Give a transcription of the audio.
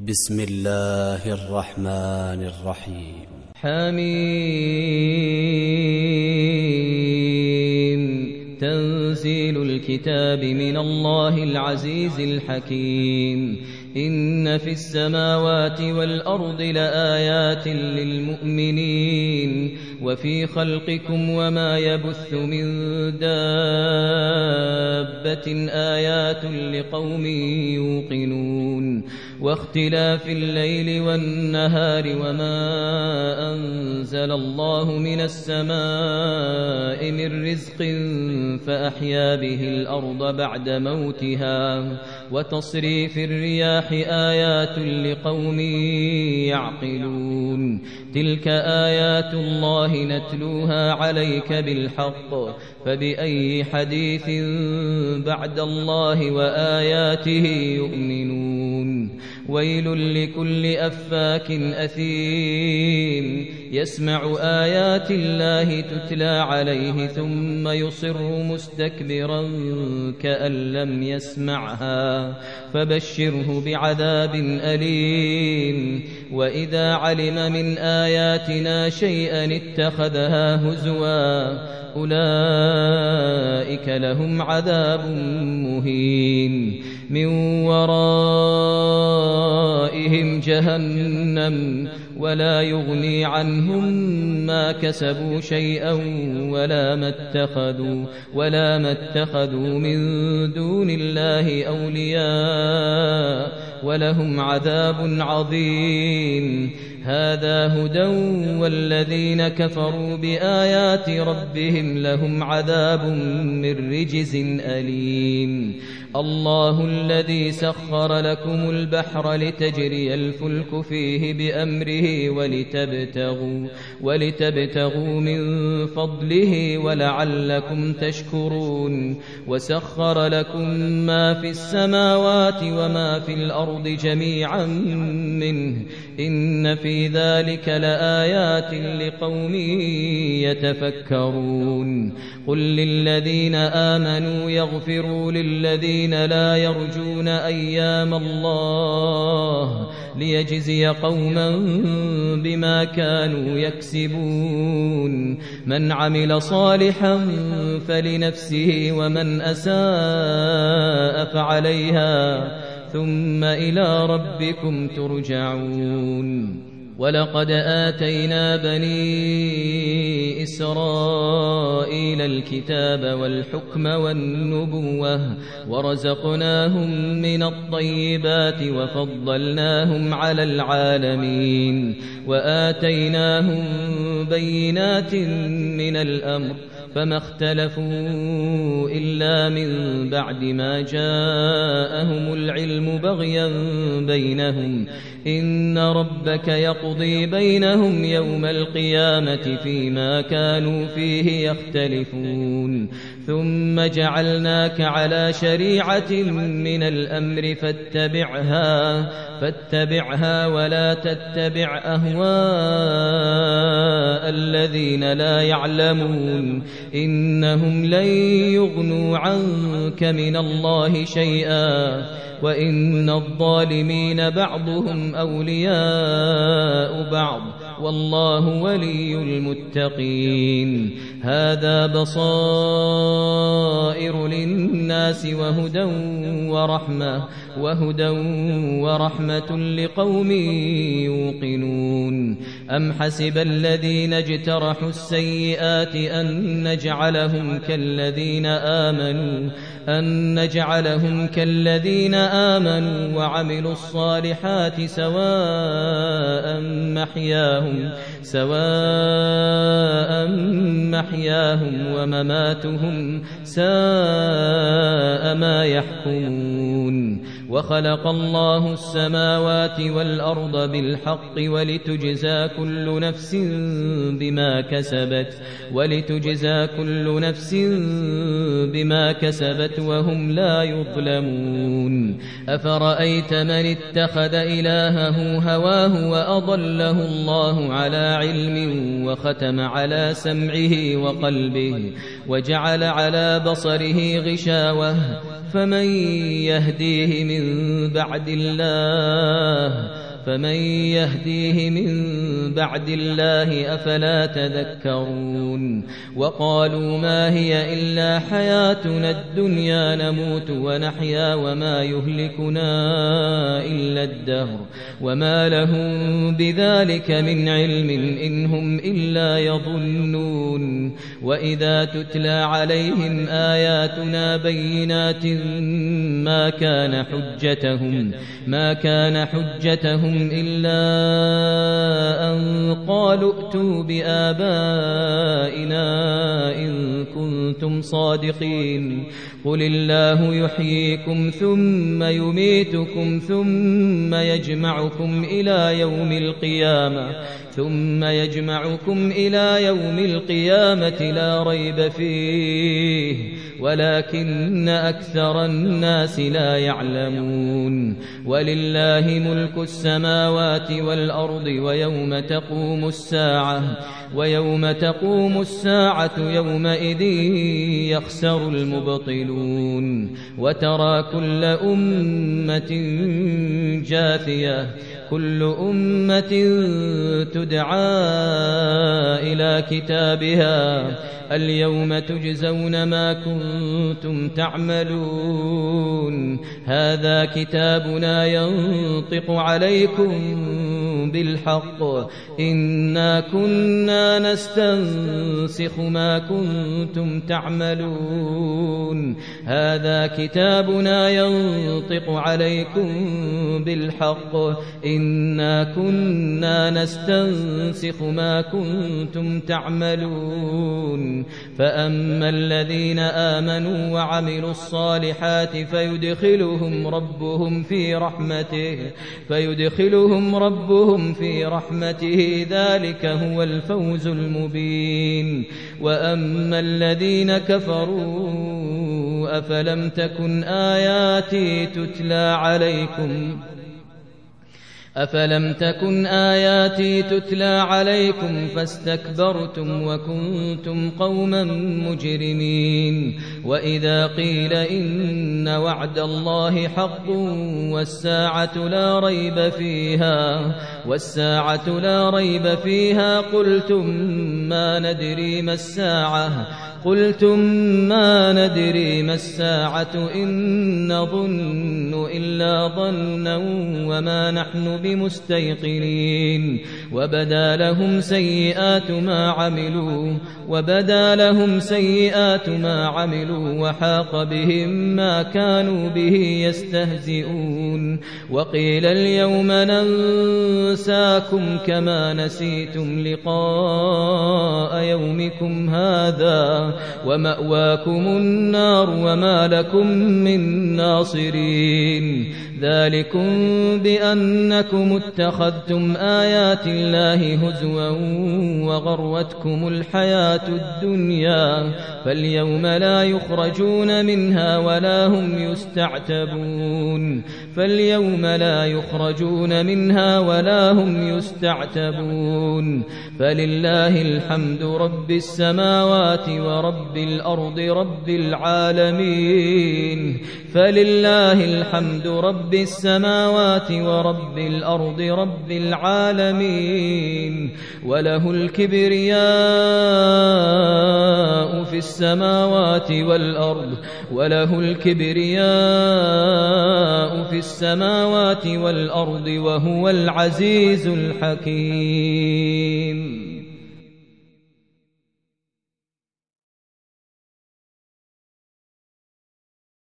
بسم الله الرحمن الرحيم. حميم. تنزيل الكتاب من الله العزيز الحكيم. إن في السماوات والأرض لآيات للمؤمنين وفي خلقكم وما يبث من دابة آيات لقوم يوقنون واختلاف الليل والنهار وما أنزل الله من السماء من رزق فأحيا به الأرض بعد موتها وتصريف الرياح آيات لقوم يعقلون. تلك آيات الله نتلوها عليك بالحق فبأي حديث بعد الله وآياته يؤمنون. ويل لكل أفاك أثيم يسمع آيات الله تتلى عليه ثم يصر مستكبرا كأن لم يسمعها فبشره بعذاب أليم. وإذا علم من آياتنا شيئا اتخذها هزوا أولئك لهم عذاب مهين من ورائهم جهنم ولا يغني عنهم ما كسبوا شيئا ولا ما اتخذوا من دون الله أولياء ولهم عذاب عظيم. هذا هدى والذين كفروا بآيات ربهم لهم عذاب من رجز أليم. الله الذي سخر لكم البحر لتجري الفلك فيه بأمره ولتبتغوا من فضله ولعلكم تشكرون. وسخر لكم ما في السماوات وما في الأرض جميعا منه إن في ذلك لآيات لقوم يتفكرون. قل للذين آمنوا يغفروا للذين لا يرجون أيام الله ليجزي قوما بما كانوا يكسبون. من عمل صالحا فلنفسه ومن أساء فعليها ثم إلى ربكم ترجعون. ولقد آتينا بني إسرائيل الكتاب والحكم والنبوة ورزقناهم من الطيبات وفضلناهم على العالمين وآتيناهم بينات من الأمر فما اختلفوا إلا من بعد ما جاءهم العلم بغيا بينهم إن ربك يقضي بينهم يوم القيامة فيما كانوا فيه يختلفون. ثم جعلناك على شريعة من الأمر فاتبعها ولا تتبع أهواء الذين لا يعلمون إنهم لن يغنوا عنك من الله شيئا وإن الظالمين بعضهم أولياء بعض والله ولي المتقين. هذا بصائر للناس وهدى ورحمة لقوم يوقنون. أم حسب الذين اجترحوا السيئات أن نجعلهم كالذين آمنوا وعملوا الصالحات سواء محياهم ومماتهم ساء ما يحكمون. وخلق الله السماوات والأرض بالحق ولتجزى كل نفس بما كسبت وهم لا يظلمون. أفرأيت من اتخذ إلهه هواه وأضله الله على علم وختم على سمعه وجعل على بصره غشاوة فمن يهديه من بعد الله أفلا تذكرون وقالوا ما هي إلا حياتنا الدنيا نموت ونحيا وما يهلكنا إلا الدهر وما لهم بذلك من علم إن هم إلا يظنون وإذا تتلى عليهم آياتنا بينات ما كان حجتهم إلا أن قالوا ائتوا بآبائنا إن كنتم صادقين قل الله يحييكم ثم يميتكم ثم يجمعكم إلى يوم القيامة لا ريب فيه ولكن أكثر الناس لا يعلمون ولله ملك السماوات والأرض ويوم تقوم الساعة يومئذ يخسر المبطلون وترى كل أمة جاثية كل أمة تدعى إلى كتابها اليوم تجزون ما كنتم تعملون هذا كتابنا ينطق عليكم بالحق إنا كنا نستنسخ ما كنتم تعملون هذا كتابنا ينطق عليكم بالحق إنا كنا نستنسخ ما كنتم تعملون فأما الذين آمنوا وعملوا الصالحات فيدخلهم ربهم في رحمته ذلك هو الفوز المبين وأما الذين كفروا أفلم تكن آياتي تتلى عليكم فاستكبرتم وكنتم قوما مجرمين وإذا قيل إن وعد الله حق والساعة لا ريب فيها قلتم ما ندري ما الساعة إن نظن إلا ظنا وما نحن بمستيقنين وبدا لهم سيئات ما عملوا وحاق بهم ما كانوا به يستهزئون وقيل اليوم ننساكم كما نسيتم لقاء يومكم هذا ومأواكم النار وما لكم من ناصرين ذلكم بأنكم اتخذتم آيات الله هزوا وغرتكم الحياة الدنيا فاليوم لا يخرجون منها ولا هم يستعتبون فلله الحمد رب السماوات ورب الأرض رب العالمين وله الكبرياء في السماوات والأرض وهو العزيز الحكيم